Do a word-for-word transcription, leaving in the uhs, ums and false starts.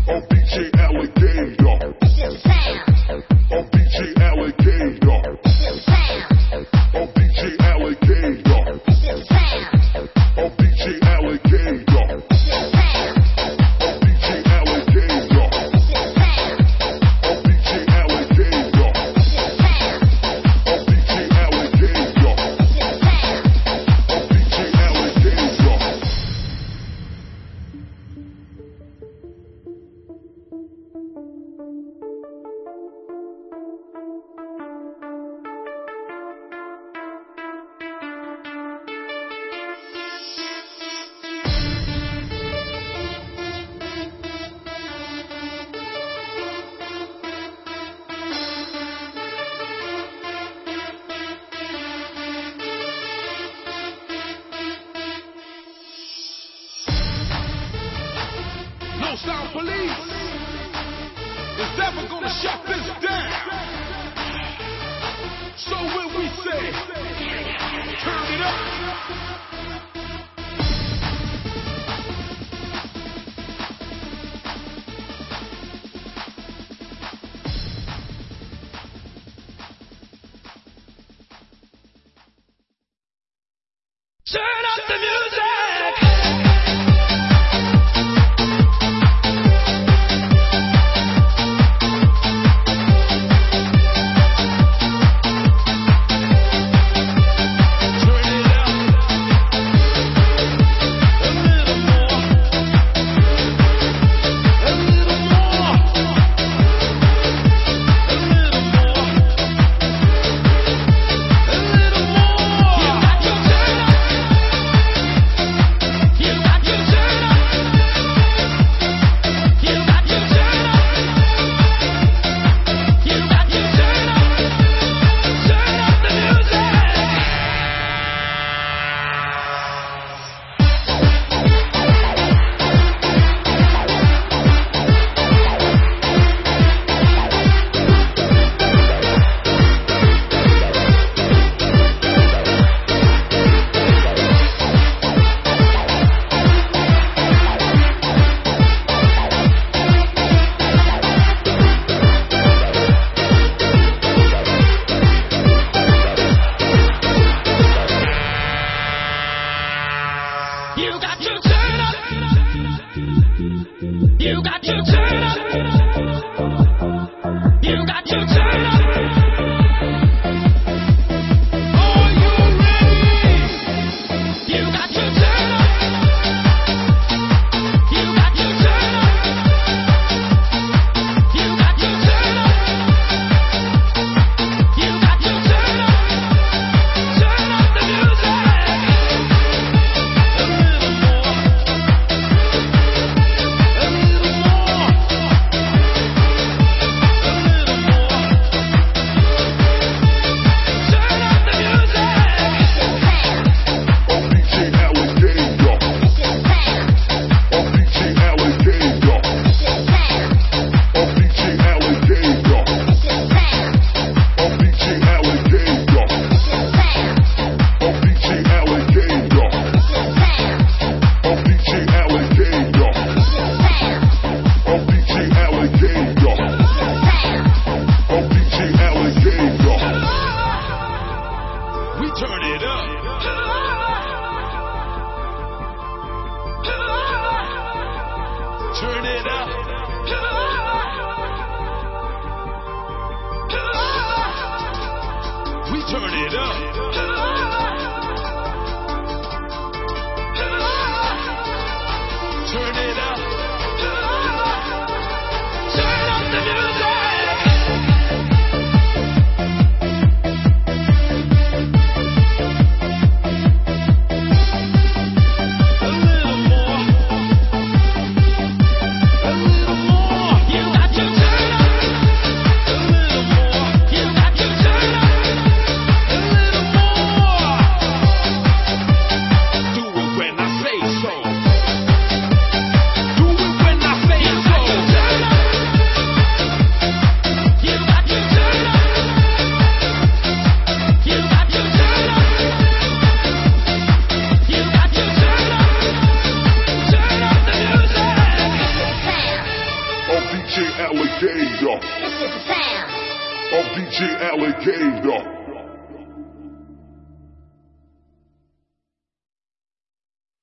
On D J Alligator. It's just sound. On D J Alligator. It's just sound. On D J Alligator. It's just sound. On D J Alligator. It's just sound. On D J Alligator. It's just sound. On D J Alligator. It's just sound. On D J Alligator. It's just sound. On D J Alligator. No Sound Police is never gonna shut this down. So when we say, turn it up. Turn up the music. You got to turn up. You got to turn up. You got to turn up. Are you ready? You got to turn up. You got to turn up. You got to turn up. You got to turn up. Turn up the music. Turn it up. Turn it up. We turn it up. Turn it up. Turn up the music. A little more. A little Alligator. This is the sound. Of D J Alligator.